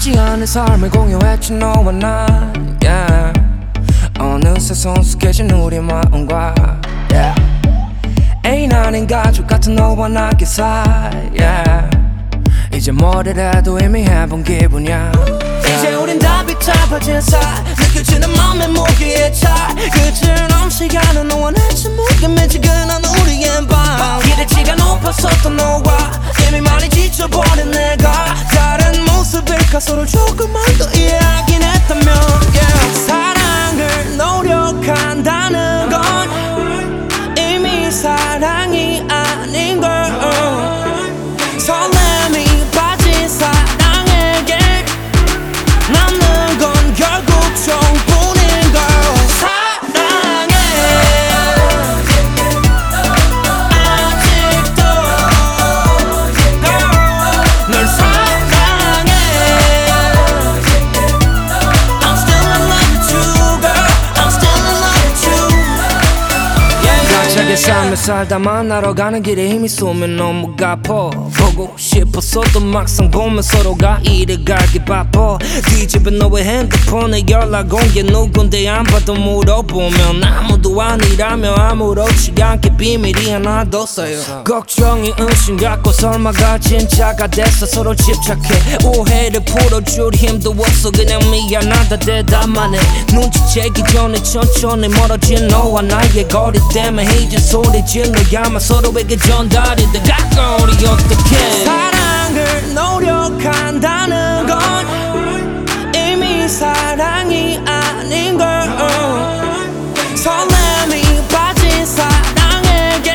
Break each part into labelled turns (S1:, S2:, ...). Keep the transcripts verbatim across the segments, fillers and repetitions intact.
S1: 맞지 않은 삶을 공유했지 너와 나 yeah. 어느새 성숙해진 우리 마음과 yeah. 애인 아닌 가족 같은 너와 나 기사 yeah. 이제 뭐래도 이미 해본 기분이야 yeah. 이제 우린 다 비tab해진 사이 느껴지는 맘의 무게의 차이 끝은 시간은 너와 내 침묵에 미지근한 우리의 밤 기대치가 높았었던 너와 이미 많이 지쳐버린 내가 다른 모습일까 서로 조금만 더 이해하긴 했다면 yeah. 사랑을 노력한다는 건 이미 사랑이 아닌 걸 uh. 설렘이 빠진 사랑에게 남는 건 결국 정뿐인 걸 삶을 살다 만나러 가는 길에 힘이 쏘면 너무 가퍼 보고 싶었어도 막상 보면 서로가 일을 가기 바빠 뒤집은 너의 핸드폰에 연락 온 게 누군데 안 봐도 물어보면 아무도 아니라며 아무렇지 않게 비밀이 하나 더 쌓여 걱정이 의심 갖고 설마가 진짜가 됐어 서로 집착해 오해를 풀어줄 힘도 없어 그냥 미안하다 대답만 해 눈치채기 전에 천천히 멀어진 너와 나의 거리 때문에 이제 소리 질러야만 서로에게 전달이 돼 가까운 우리 어떡해 사랑을 노력한다는 건 이미 사랑이 아닌 걸 uh. 설렘이 빠진 사랑에게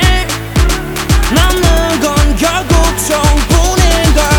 S1: 남는 건 결국 정뿐인 걸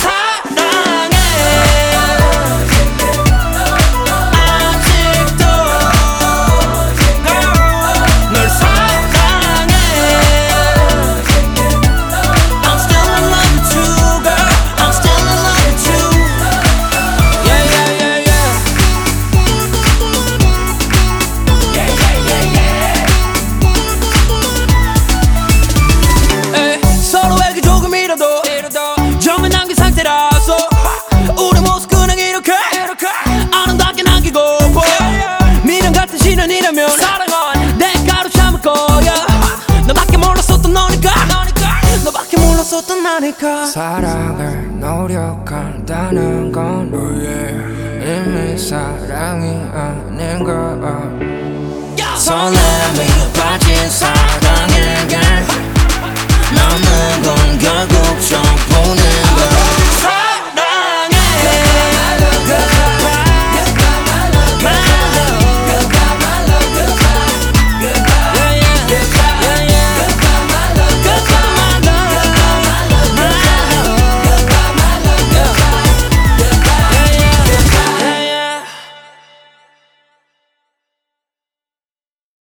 S1: 정을 남긴 상태라서 우리 모습 그냥 이렇게 아름답게 남기고파 미련 같은 시련이라면 사랑은 내가로 참을 거야 너밖에 몰랐었던 너니까 너밖에 몰랐었던 나니까 사랑을 노력한다는 건 oh yeah. 이미 사랑이 아닌 걸 설렘이 빠진 사랑에게 남는 건 결국 좀